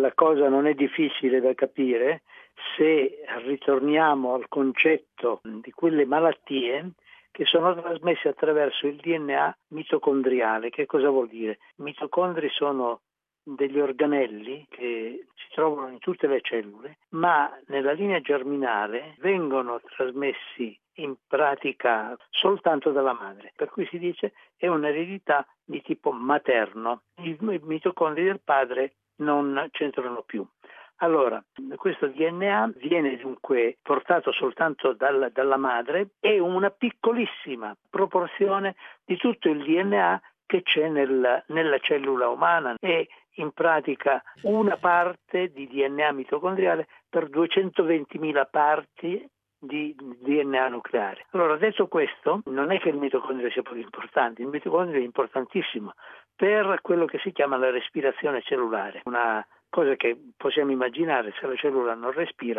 la cosa non è difficile da capire se ritorniamo al concetto di quelle malattie che sono trasmesse attraverso il DNA mitocondriale. Che cosa vuol dire? I mitocondri sono degli organelli che si trovano in tutte le cellule, ma nella linea germinale vengono trasmessi in pratica soltanto dalla madre, per cui si dice è un'eredità di tipo materno. I mitocondri del padre non c'entrano più. Allora, questo DNA viene dunque portato soltanto dalla madre e una piccolissima proporzione di tutto il DNA che c'è nella cellula umana è in pratica una parte di DNA mitocondriale per 220.000 parti di DNA nucleare. Allora, detto questo, non è che il mitocondrio sia poco importante, il mitocondrio è importantissimo per quello che si chiama la respirazione cellulare, una cosa che possiamo immaginare. Se la cellula non respira,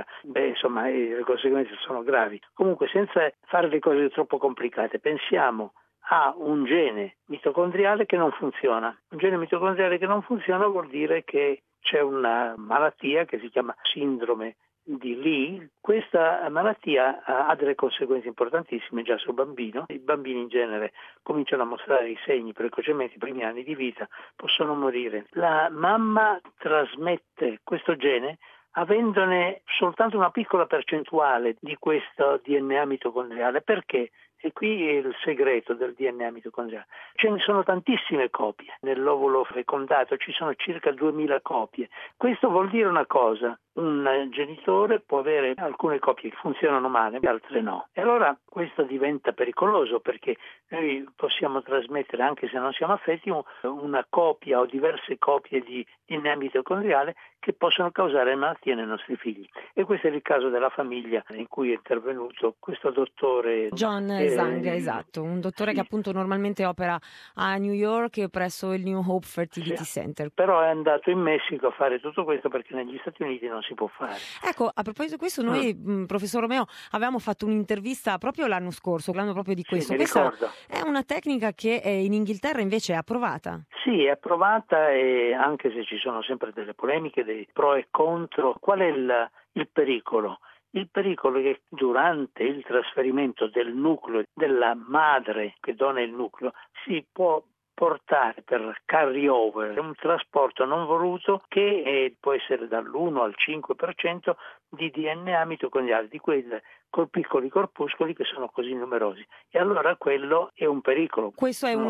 le conseguenze sono gravi. Comunque, senza fare le cose troppo complicate, pensiamo a un gene mitocondriale che non funziona. Un gene mitocondriale che non funziona vuol dire che c'è una malattia che si chiama sindrome di Lee. Questa malattia ha delle conseguenze importantissime già sul bambino. I bambini in genere cominciano a mostrare i segni precocemente, i primi anni di vita, possono morire. La mamma trasmette questo gene avendone soltanto una piccola percentuale di questo DNA mitocondriale. Perché? E qui è il segreto del DNA mitocondriale. Ce ne sono tantissime copie. Nell'ovulo fecondato ci sono circa 2000 copie. Questo vuol dire una cosa: un genitore può avere alcune copie che funzionano male, altre no. E allora questo diventa pericoloso, perché noi possiamo trasmettere, anche se non siamo affetti, una copia o diverse copie di DNA mitocondriale che possono causare malattie nei nostri figli. E questo è il caso della famiglia in cui è intervenuto questo dottore John Zhang, esatto, un dottore che appunto normalmente opera a New York presso il New Hope Fertility Center. Però è andato in Messico a fare tutto questo perché negli Stati Uniti non si può fare. Ecco, a proposito di questo, noi, professor Romeo, avevamo fatto un'intervista proprio l'anno scorso, parlando proprio di questo. Sì, Questa ricordo. è una tecnica che in Inghilterra invece è approvata. Sì, è approvata, e anche se ci sono sempre delle polemiche, dei pro e contro. Qual è il pericolo? Il pericolo è che durante il trasferimento del nucleo della madre che dona il nucleo si può portare per carry over un trasporto non voluto che può essere dall'1 al 5% di DNA mitocondriale, di quei piccoli corpuscoli che sono così numerosi, e allora quello è un pericolo. Questo è uno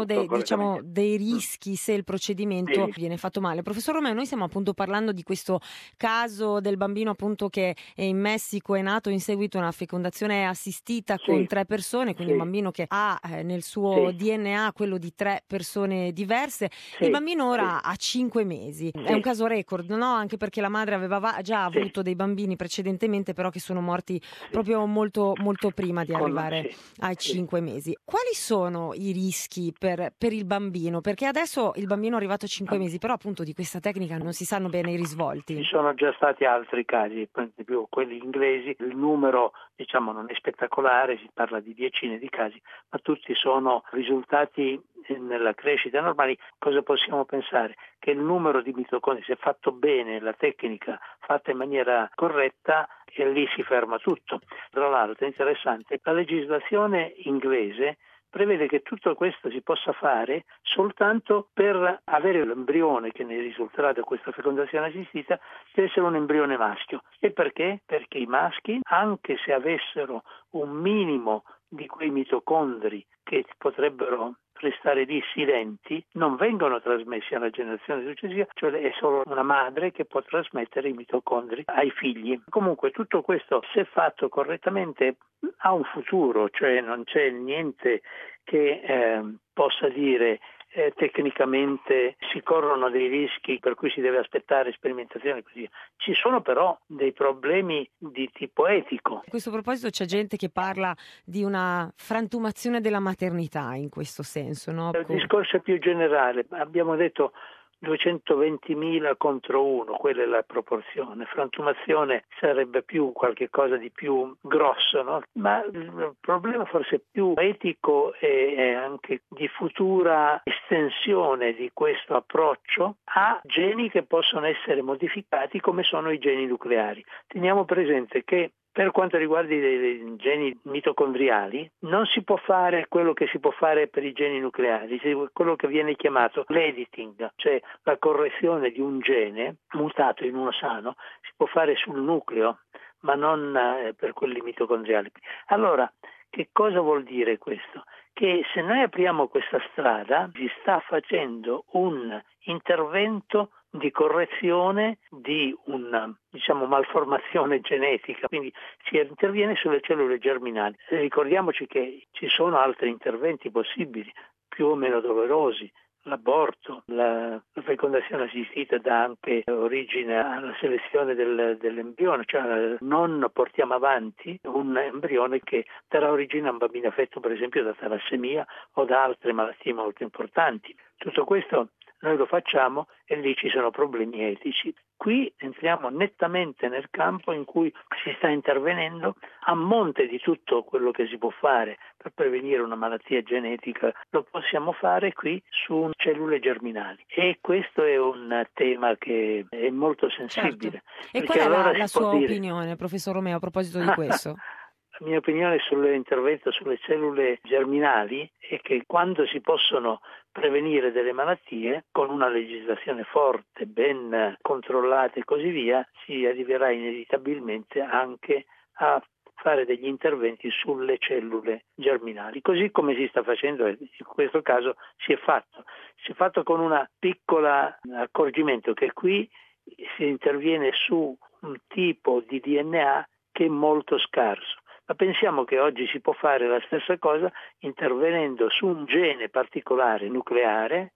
dei rischi se il procedimento viene fatto male. Professor Romeo, noi stiamo appunto parlando di questo caso del bambino appunto che in Messico è nato in seguito a una fecondazione assistita con 3 persone, quindi un bambino che ha nel suo DNA quello di 3 persone diverse. Il bambino ora ha 5 mesi. È un caso record, no? Anche perché la madre aveva già avuto dei bambini precedentemente, però che sono morti proprio molto, molto prima di arrivare ai 5 mesi. Quali sono i rischi per il bambino? Perché adesso il bambino è arrivato a 5 mesi, però appunto di questa tecnica non si sanno bene i risvolti. Ci sono già stati altri casi, per esempio quelli inglesi. Il numero non è spettacolare, si parla di decine di casi, ma tutti sono risultati nella crescita normali. Cosa possiamo pensare? Che il numero di mitocondri, se fatto bene, la tecnica fatta in maniera corretta, e lì si ferma tutto. Tra l'altro è interessante, la legislazione inglese prevede che tutto questo si possa fare soltanto per avere l'embrione che ne risulterà da questa fecondazione assistita, deve essere un embrione maschio. E perché? Perché i maschi, anche se avessero un minimo di quei mitocondri che potrebbero restare dissidenti, non vengono trasmessi alla generazione successiva, cioè è solo una madre che può trasmettere i mitocondri ai figli. Comunque tutto questo, se fatto correttamente, ha un futuro, cioè non c'è niente che possa dire tecnicamente si corrono dei rischi per cui si deve aspettare sperimentazioni e così via. Ci sono però dei problemi di tipo etico. A questo proposito c'è gente che parla di una frantumazione della maternità in questo senso, no? Il discorso è più generale. Abbiamo detto 220.000 contro 1, quella è la proporzione. Frantumazione sarebbe più qualche cosa di più grosso, no? Ma il problema forse più etico e anche di futura estensione di questo approccio a geni che possono essere modificati come sono i geni nucleari. Teniamo presente che per quanto riguarda i geni mitocondriali, non si può fare quello che si può fare per i geni nucleari, quello che viene chiamato l'editing, cioè la correzione di un gene mutato in uno sano, si può fare sul nucleo, ma non per quelli mitocondriali. Allora, che cosa vuol dire questo? Che se noi apriamo questa strada, si sta facendo un intervento di correzione di una malformazione genetica, quindi si interviene sulle cellule germinali. Ricordiamoci che ci sono altri interventi possibili, più o meno dolorosi. L'aborto, la fecondazione assistita dà anche origine alla selezione dell'embrione, cioè non portiamo avanti un embrione che darà origine a un bambino affetto per esempio da talassemia o da altre malattie molto importanti. Tutto questo noi lo facciamo e lì ci sono problemi etici. Qui entriamo nettamente nel campo in cui si sta intervenendo a monte di tutto quello che si può fare per prevenire una malattia genetica, lo possiamo fare qui su cellule germinali e questo è un tema che è molto sensibile. Certo. E qual è allora la sua opinione, professor Romeo, a proposito di questo? La mia opinione sull'intervento sulle cellule germinali è che quando si possono prevenire delle malattie con una legislazione forte, ben controllata e così via, si arriverà inevitabilmente anche a fare degli interventi sulle cellule germinali, così come si sta facendo in questo caso si è fatto con una piccola accorgimento che qui si interviene su un tipo di DNA che è molto scarso. Ma pensiamo che oggi si può fare la stessa cosa intervenendo su un gene particolare nucleare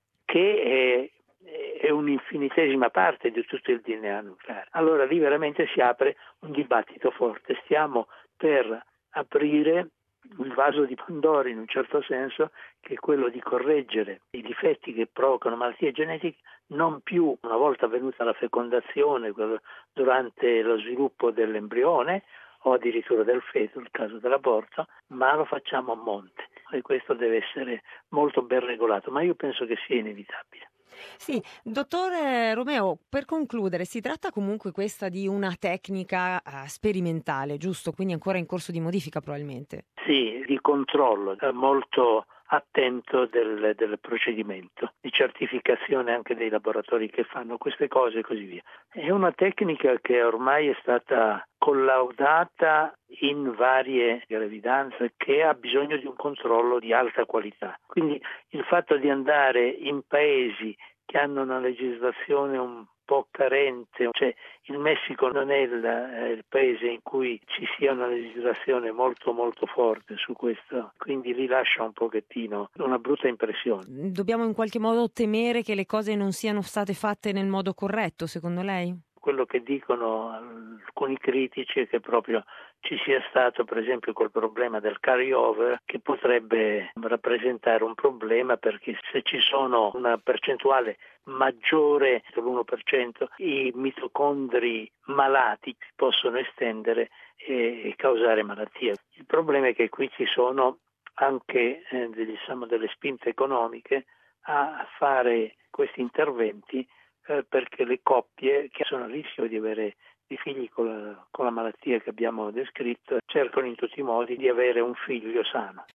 che è un'infinitesima parte di tutto il DNA nucleare. Allora lì veramente si apre un dibattito forte. Stiamo per aprire il vaso di Pandora in un certo senso, che è quello di correggere i difetti che provocano malattie genetiche non più una volta avvenuta la fecondazione, durante lo sviluppo dell'embrione o addirittura del feto, il caso dell'aborto, ma lo facciamo a monte e questo deve essere molto ben regolato, ma io penso che sia inevitabile. Sì, dottore Romeo, per concludere, si tratta comunque questa di una tecnica sperimentale, giusto? Quindi ancora in corso di modifica probabilmente. Sì, di controllo molto attento del procedimento, di certificazione anche dei laboratori che fanno queste cose e così via. È una tecnica che ormai è stata collaudata in varie gravidanze, che ha bisogno di un controllo di alta qualità. Quindi il fatto di andare in paesi che hanno una legislazione un po' carente, cioè il Messico non è il paese in cui ci sia una legislazione molto molto forte su questo, quindi lì lascia un pochettino una brutta impressione. Dobbiamo in qualche modo temere che le cose non siano state fatte nel modo corretto, secondo lei? Quello che dicono alcuni critici è che proprio ci sia stato per esempio quel problema del carry-over che potrebbe rappresentare un problema, perché se ci sono una percentuale maggiore dell'1%, i mitocondri malati si possono estendere e causare malattie. Il problema è che qui ci sono anche delle spinte economiche a fare questi interventi, perché le coppie che sono a rischio di avere i figli con la malattia che abbiamo descritto cercano in tutti i modi di avere un figlio sano.